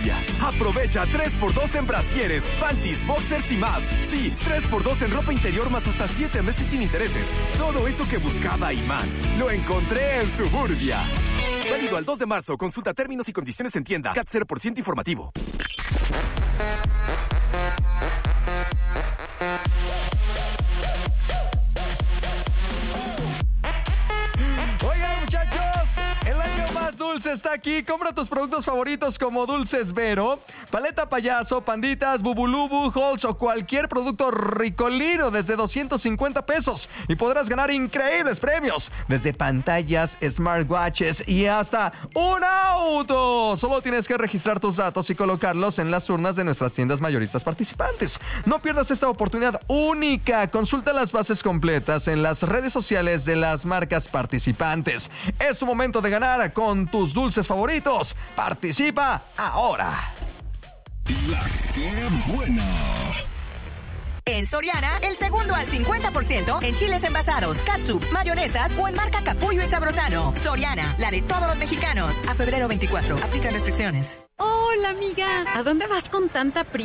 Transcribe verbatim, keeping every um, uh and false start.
Suburbia. Aprovecha tres por dos en brasieres, panties, boxers y más. Sí, tres por dos en ropa interior más hasta siete meses sin intereses. Todo eso que buscaba y más, lo encontré en Suburbia. Válido al dos de marzo. Consulta términos y condiciones en tienda. C A T cero por ciento informativo. Oigan, muchachos, el año más dulce está aquí. Compra tus productos favoritos como Dulces Vero, Paleta Payaso, Panditas, Bubulubu, Halls o cualquier producto ricolino desde doscientos cincuenta pesos y podrás ganar increíbles premios desde pantallas, smartwatches y hasta un auto. Solo tienes que registrar tus datos y colocarlos en las urnas de nuestras tiendas mayoristas participantes. No pierdas esta oportunidad única. Consulta las bases completas en las redes sociales de las marcas participantes. Es tu momento de ganar con tus dulces favoritos. Participa ahora. La que buena. En Soriana, el segundo al cincuenta por ciento en chiles envasados, catsup, mayonesas o en marca Capullo y Sabrosano. Soriana, la de todos los mexicanos. A febrero veinticuatro, aplican restricciones. Hola, amiga. ¿A dónde vas con tanta prisa?